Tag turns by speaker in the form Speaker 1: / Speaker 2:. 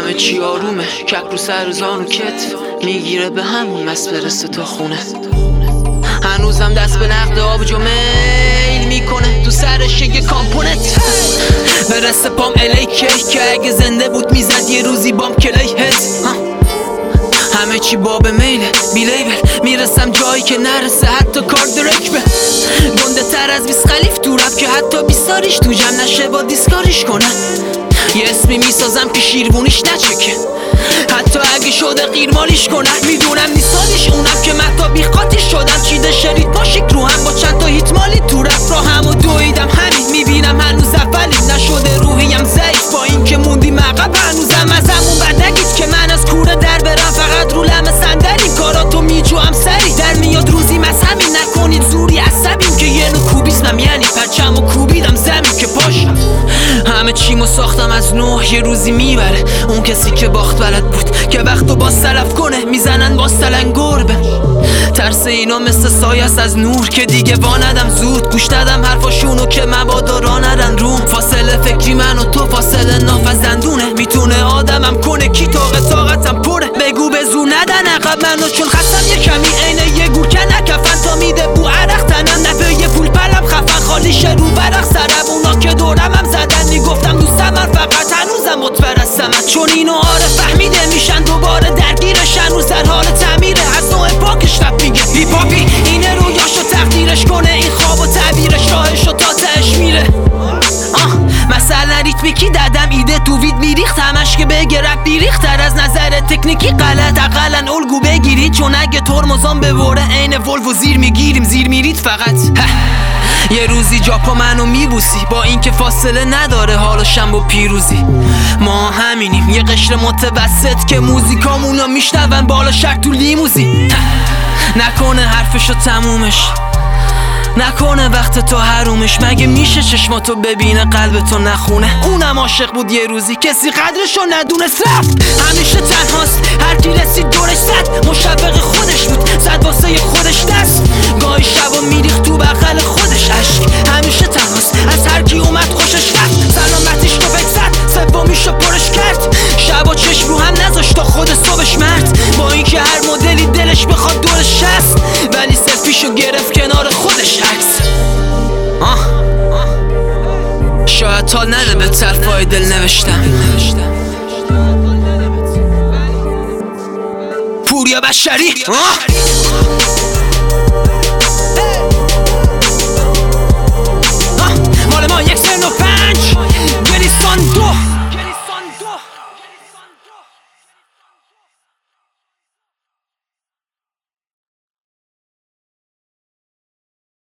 Speaker 1: همه چی آرومه، کپ رو سر زانو کتف میگیره به همون مس برسه تا خونه. هنوزم دست به نقد آبجو میل میکنه، تو سرش یه کامپونت برسه پام الی کیک که اگه زنده بود میزد یه روزی بام کلی هت. همه چی باب میله بی لیبل، میرسم جایی که نرسه حتی کار درک به گنده تر از 20 خلیف تو رب که حتی بیستاریش تو جمع نشه با دیسکاریش کنه. یه اسمی میسازم که شیروونیش نچکه حتی اگه شده قیرمالیش کنن. میدونم نیستادیش اونم که متا بیخاطیش شدم، چیده شرید باشیک رو هم با چند تا هیت مالی تو رفت را هم و دویدم. همین میبینم هنوز اولی نشده روحیم ضعیف با این که موندیم عقب. هنوزم از همون بدنگید که من از کوره در برم، فقط رو لم صندلی کاراتو میجوام سری در میاد روزیم. از همین نکنید زوری عصبیم که یه نوع کوبیسمم، یعنی پرچم و کوبیدم زمین که پاشم. همه چیمو ساختم از نوح، یه روزی میبره اون کسی که باخت بلد بود که وقتو با سلف کنه میزنن با سلنگ گربه. ترس اینا مثل سایست از نور که دیگه واندم زود گوش دادم حرفاشونو که مبادا را ندن روم. فاصله فکری من و تو فاصله نافزندونه، میتونه آدمم کنه کی طاقتم پره. بگو به زور ندن عقب منو چون خستم یه کمی عینه یه گور که نکفن تا میده بو عرق تنم نفه یه پول پلم خفن خالیشه رو برق سرم. اونا که دورمم زدن میگفتم دوستم من فقط هنوزم مطمئن هستم چون اینو آره فهمیده میشن دوباره درگیرشن رو سر حال تعمیره. از نوع پاکش رپ میگه هیپ هاپی اینه رویاشو تقدیرش کنه، این خواب و تعبیرش راهشو تا تهش میره. مثلا ریتمیکی دادم ایده تو وید میریخت همش که بگه رپ بیریختر از نظر تکنیکی غلط اقلن الگو بگیرید چون اگه ترمزان ببره عین ولو زیر میگیریم زیر میرید فقط. یه روزی جاپا منو میبوسی با اینکه فاصله نداره حالشم با پیروزی. ما همینیم یه قشر متوسط که موزیکامونو میشنون بالا شک تو لیموزی. نکنه حرفشو تمومش نکنه وقت تو حرومش، مگه میشه چشماتو ببینه قلبتو نخونه. اونم عاشق بود یه روزی کسی قدرشو ندونست رفت. همیشه تنهاست هر کی رسید دورش زد، مشوق خودش بود زد واسه خودش دست. گاهی شبا میریخت تو بغل خودش عشق. همیشه تنهاست از هر کی اومد خوشش رفت، سلامتیش تو فکر زد سومیشو پرش کرد. شبا چشم رو هم نذاشت تا خود صبحش مرد، با اینکه هر مدلی دلش بخواد دورش هست ولی سلفیشو گرفت کنار خودش عکس. شاید حال نده به طرفای دل نوشتم پوریا بشری.